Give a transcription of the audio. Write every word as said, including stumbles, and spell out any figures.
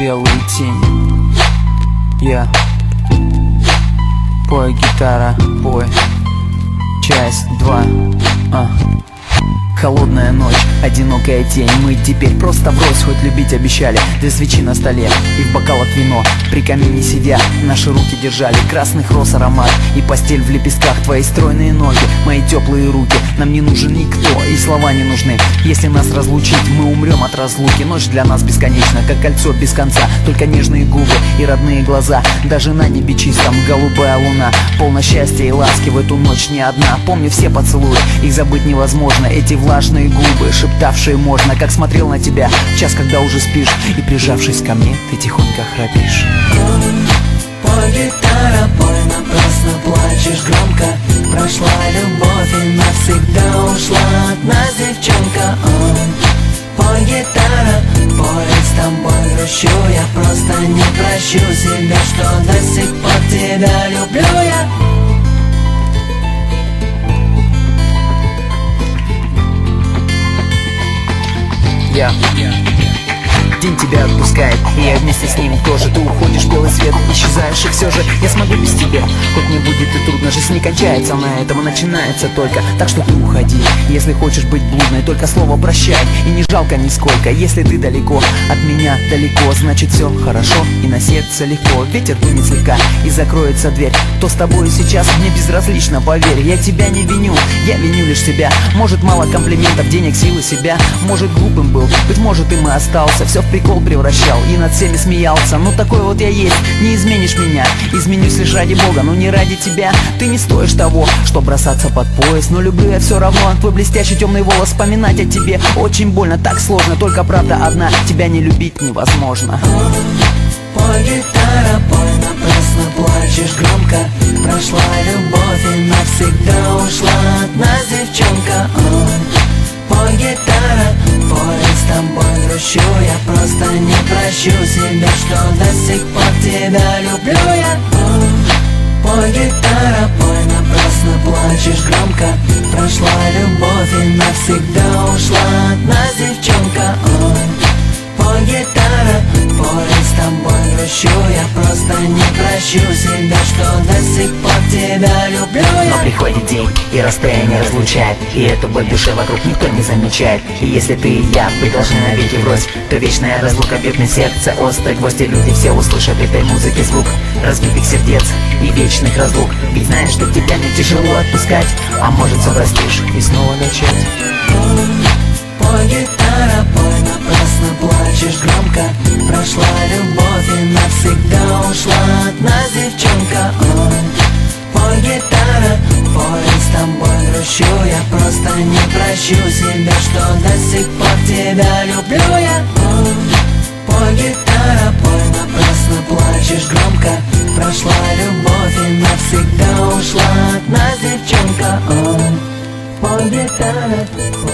белые тени. Я пой, гитара, пой. Часть два. а. Холодная ночь, одинокая тень. Мы теперь просто врозь, хоть любить обещали. Две свечи на столе и в бокалах вино. При камине сидя, наши руки держали красных роз аромат. И постель в лепестках, твои стройные ноги, мои теплые руки. Нам не нужен никто, и слова не нужны. Если нас разлучить, мы умрем от разлуки. Ночь для нас бесконечна, как кольцо без конца. Только нежные губы и родные глаза. Даже на небе чистом голубая луна. Полно счастья и ласки в эту ночь не одна. Помню все поцелуи, их забыть невозможно. Эти влажные губы, шептавшие можно. Как смотрел на тебя в час, когда уже спишь, и прижавшись ко мне, ты тихонько храпишь. Пой, гитара, пой, напрасно плачешь громко. Прошла любовь и навсегда ушла от нас девчонка. Пой, гитара, пой, с тобой грущу. Я просто не прощу себя, что до сих пор тебя люблю я. Я День тебя отпускает, и я вместе с ним тоже. Ты уходишь, белый свет, исчезаешь, и все же я смогу без тебя. Хоть мне будет и трудно, жизнь не кончается на этом, и начинается только. Так что ты уходи, если хочешь быть блудной, только слово прощай, и не жалко нисколько. Если ты далеко от меня, далеко, значит все хорошо, и на сердце легко. Ветер дунет слегка, и закроется дверь. Кто с тобой сейчас, мне безразлично, поверь. Я тебя не виню, я виню лишь себя. Может мало комплиментов, денег, силы себя. Может глупым был, быть может им и остался. Все в прикол превращал и над всеми смеялся. Ну такой вот я есть, не изменишь меня. Изменюсь лишь ради Бога, но не ради тебя. Ты не стоишь того, что бросаться под пояс. Но люблю я все равно, твой блестящий темный волос. Вспоминать о тебе очень больно, так сложно. Только правда одна, тебя не любить невозможно. Пой, гитара, пой, напрасно плачешь громко. Прошла любовь и навсегда ушла от нас девчонка. Пой, гитара, пой, с тобой грущу. Я просто не прощу себя, что до сих пор тебя люблю я. Пой, гитара, пой, напрасно плачешь громко. Прошла любовь и навсегда ушла от нас девчонка. Пой, гитара, пой, с тобой грущу. Я просто не прощу себя, что до сих пор тебя люблю я. Но приходит день, и расстояние разлучает, и эту боль в душе вокруг никто не замечает. И если ты и я, вы должны навеки врозь, то вечная разлука бьет сердце острый гвоздь. И люди все услышат этой музыки звук разбитых сердец и вечных разлук. Ведь знаешь, что тебя не тяжело отпускать, а может все простишь и снова начать. Пой, гитара, пой, напрасно плачешь громко. Прошла любовь и навсегда ушла от нас девчонка. Пой, гитара, пой, с тобой грущу. Я просто не прощу себя, что до сих пор тебя люблю я. Пой, гитара, пой, напрасно плачешь громко. Прошла любовь и навсегда ушла от нас девчонка. Пой, гитара, пой.